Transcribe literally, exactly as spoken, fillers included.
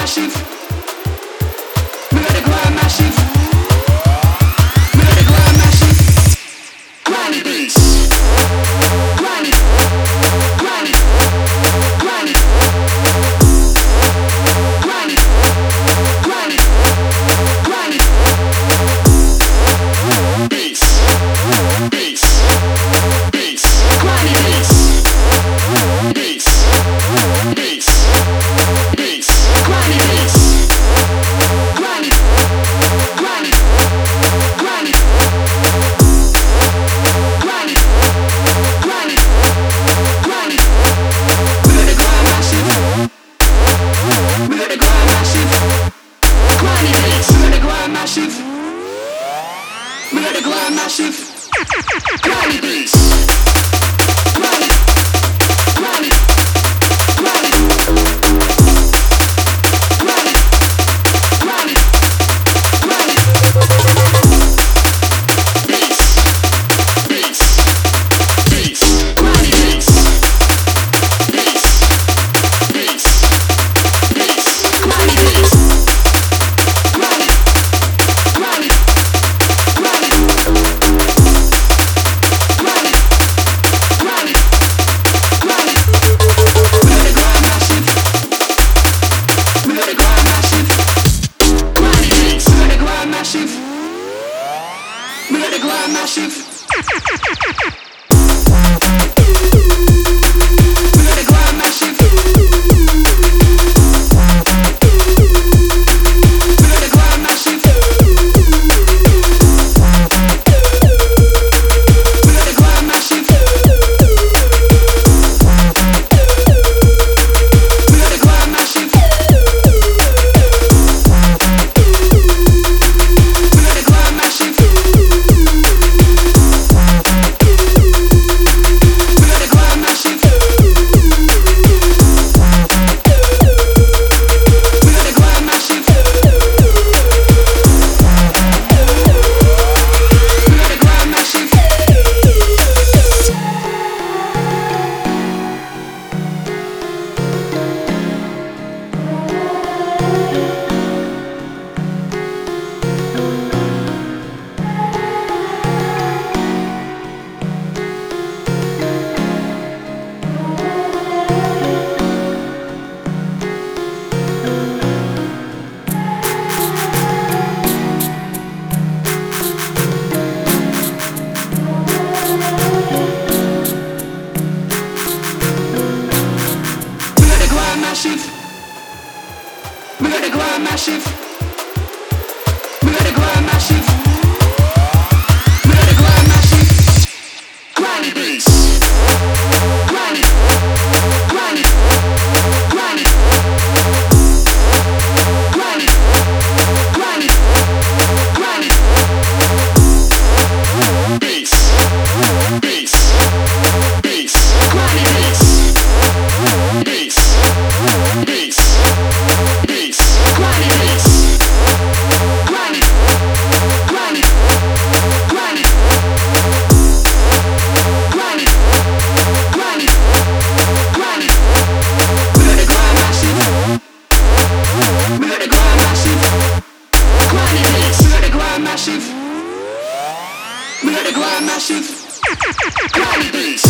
massive. We let it grind massive. We let it grind massive. Grind it, bass. Grind it. Grind it. Grind it. Grind it. Grind it. Grind it. Bass. Bass. Bass. Grind it, bass. Bass. Bass. Bass. Grind it, bass. Grind it. Grind it. Grind it. Grind it. Grind it. Grind it. We let it grind massive. We let it grind massive. Grind it, bass. We let it grind massive. We let it grind massive. Grind it, bass. Grind it. Grind it. Grind it. Grind it. Grind it. Grind it. Bass. Bass. Bass. Grind it, bass. Bass. Bass. Bass. Grind it, bass. Grind it. Grind it. Grind it. Grind it. Grind it. Grind it. We let it grind massive. We let it grind massive. Grind it, bass. We let it grind massive. We let it grind massive. We let it grind massive. We let it grind massive. We let it grind massive. We let it grind massive. We let it grind massive. We let it grind massive. We let it grind massive. We let it grind massive. We let it grind massive. We let it grind massive. We let it grind massive. We let it grind massive. Grind it, bass. Grind it. Grind it. Grind it. Grind it. Grind it. Grind it. Bass. Bass. Bass. Grind it, bass. Bass. Bass. Bass. Grind it, bass. Grind it. Grind it. Grind it. Grind it. Grind it. Grind it. We let it grind massive. We let it grind massive. Grind it, bass. We let it grind massive. We let it grind massive. Grind it, bass.